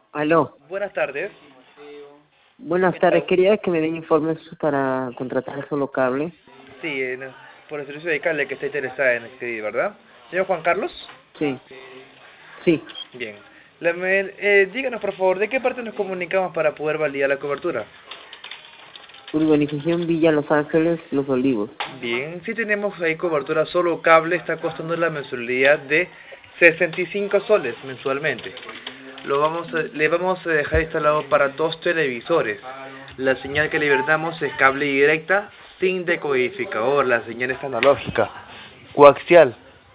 Aló, Buenas tardes. buenas tardes. Quería que me den informes para contratar solo cable. Sí, por el servicio de cable que está interesada en acceder, ¿verdad? Señor Juan Carlos. Sí, sí. Bien. Díganos, por favor, ¿de qué parte nos comunicamos para poder validar la cobertura? Urbanización Villa Los Ángeles, Los Olivos. Bien, si tenemos ahí cobertura solo cable, está costando la mensualidad de 65 soles mensualmente. Le vamos a dejar instalado para 2 televisores. La señal que le brindamos es cable directa, sin decodificador. La señal es analógica, coaxial.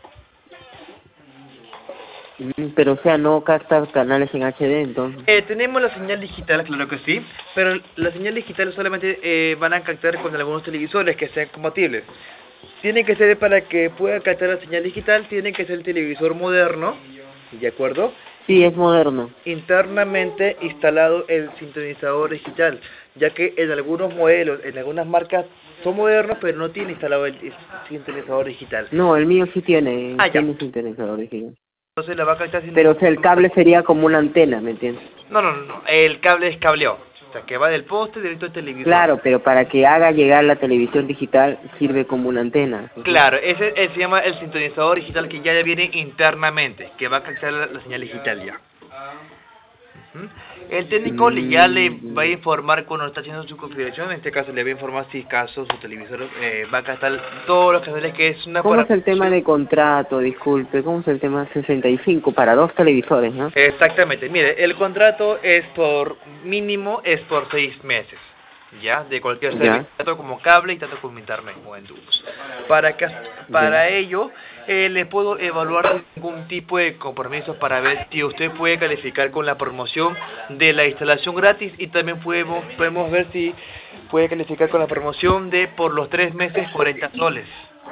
Pero o sea, no capta canales en HD, entonces. Tenemos la señal digital, claro que sí, pero la señal digital solamente van a captar con algunos televisores que sean compatibles. Tiene que ser, para que pueda captar la señal digital, tiene que ser el televisor moderno, ¿de acuerdo? Sí, es moderno. Internamente instalado el sintonizador digital, ya que en algunos modelos, en algunas marcas son modernos, pero no tiene instalado el sintonizador digital. No, el mío sí tiene, Ah, ya. tiene sintonizador digital. Entonces la va a captar sin Pero ningún o sea, el problema. cable sería como una antena, ¿me entiendes? No. El cable es cableado. O sea, que va del poste directo al televisor. Claro, pero para que haga llegar la televisión digital sirve como una antena. Claro, ese se llama el sintonizador digital, que ya viene internamente, que va a captar la señal digital ya. Ujú. El técnico ya le va a Mm, informar cuando está haciendo su configuración. En este caso le va a informar si caso su televisor va a captar todos los canales, que es una ¿Cómo es el tema programación. de contrato? Disculpe, ¿cómo es el tema 65 para 2 televisores, no? Exactamente, mire, el contrato es por mínimo, es por 6 meses, ya, de cualquier servicio, Ya, tanto como cable y tanto como internet o en tubos. ya. Para ello, le puedo evaluar sin ningún tipo de compromiso para ver si usted puede calificar con la promoción de la instalación gratis, y también podemos ver si puede calificar con la promoción de por los 3 meses 40 soles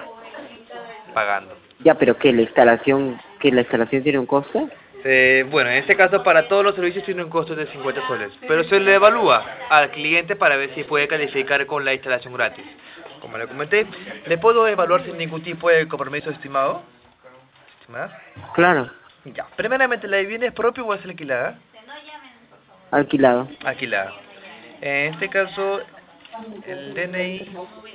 pagando. Ya, pero que la instalación tiene un costo. Bueno, en este caso para todos los servicios tiene un costo de 50 soles, pero se le evalúa al cliente para ver si puede calificar con la instalación gratis. Como le comenté, ¿le puedo evaluar sin ningún tipo de compromiso, estimado? ¿Estimada? Claro, Ya, primeramente, ¿la vivienda es propia o es alquilada? alquilado. Alquilada. En este caso, el DNI...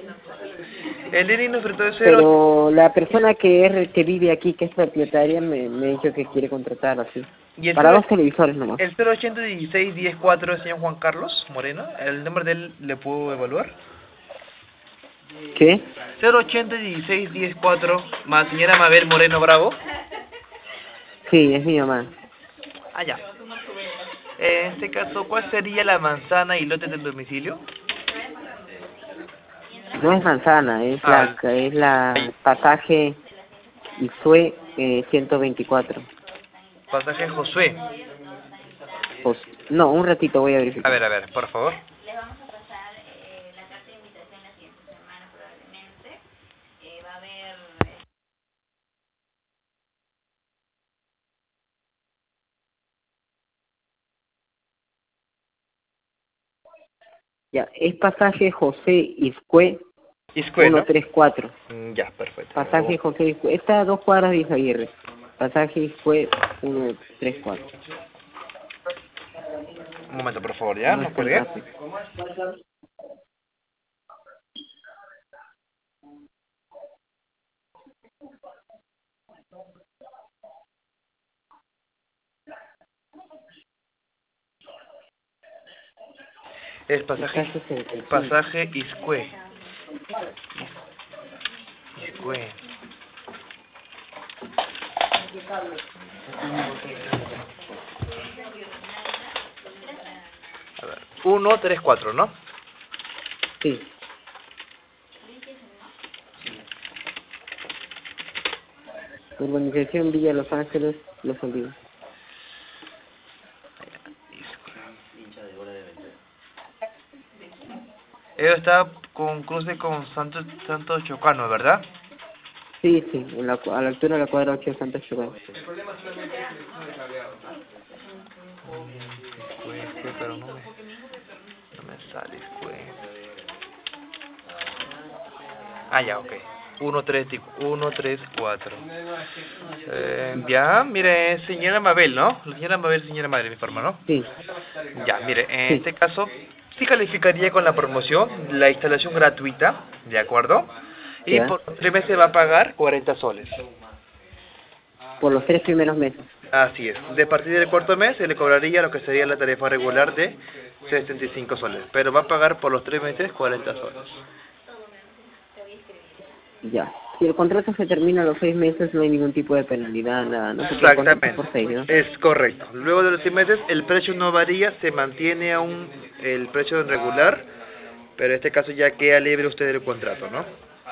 El DNI nos trató de 0... Pero la persona que vive aquí, que es propietaria, me dijo que quiere contratar así. Y el Para 2 televisores nomás. el 080 16 10 4 del señor Juan Carlos Moreno, ¿el nombre de él le puedo evaluar? ¿Qué? 080 16 10 4 más señora Mabel Moreno Bravo. Sí, es mi mamá. Ah, ya. En este caso, ¿cuál sería la manzana y lote del domicilio? No es manzana, es Ah, la pasaje Isue 124. pasaje Josué. Pues, no, un ratito voy a verificar. A ver, por favor. Ya, es pasaje José Iscue Iscue, ¿no? 134. Ya, perfecto. Pasaje José Iscue. Está a 2 cuadras de Izaguirre. Pasaje Iscue 134. Un momento, por favor, ya, No no es tan cuelgue. rápido. Es Está 65. pasaje Iscue. Iscue. A ver, 134, ¿no? Sí. Urbanización Villa Los Ángeles, Los Olivos. Ello está con cruce con Santo Chocano, ¿verdad? Sí, sí, a la altura de la cuadra 8 de Santa Ciudad. Iscue, pero no me sale Iscue. Ah, ya, ok. 134. Ya, mire, señora Mabel, ¿no? La señora Mabel, señora madre, me informa, ¿no? Sí. Ya, mire, en Sí. este caso, sí calificaría con la promoción, la instalación gratuita, ¿de acuerdo? Y Ya. por 3 meses va a pagar 40 soles. Por los 3 primeros meses. Así es. De partir del cuarto mes se le cobraría lo que sería la tarifa regular de 65 soles. Pero va a pagar por los 3 meses 40 soles. Ya. Si el contrato se termina a los 6 meses, no hay ningún tipo de penalidad, nada, ¿no? Porque el contrato es Exactamente. por 6, ¿no? Es correcto. Luego de los 6 meses el precio no varía, se mantiene aún el precio regular. Pero en este caso ya queda libre usted del contrato, ¿no?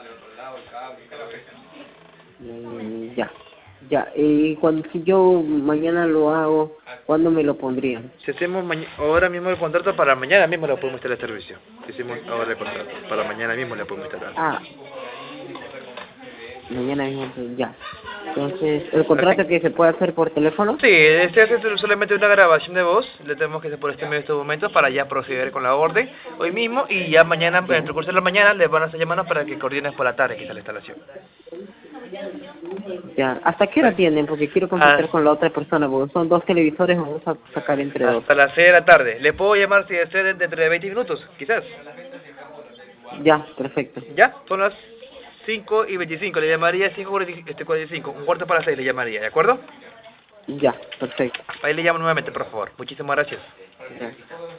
Ya. Ya. Y cuando si yo mañana lo hago, ¿cuándo me lo pondrían? Si hacemos ahora mismo el contrato, para mañana mismo le podemos instalar el servicio. Si hacemos ahora el contrato, para mañana mismo le podemos instalar. Ah. Mañana mismo, entonces, ya. Entonces, ¿el contrato que se puede hacer por teléfono? Sí, este hace solamente una grabación de voz, le tenemos que hacer por este medio de estos momentos para ya proceder con la orden hoy mismo y ya mañana, en el transcurso de la mañana, les van a estar llamando para que coordinen por la tarde quizá la instalación. Ya. ¿Hasta qué hora tienen? Porque quiero contactar con la otra persona, porque son 2 televisores, vamos a sacar entre 2. Hasta las 6 de la tarde. ¿Le puedo llamar si desea dentro de 20 minutos, quizás? Ya, perfecto. ¿Ya? Son las 5:25, le llamaría 5:45, un cuarto para 6 le llamaría, ¿de acuerdo? Ya, perfecto. Ahí le llamo nuevamente, por favor. Muchísimas gracias. Ya.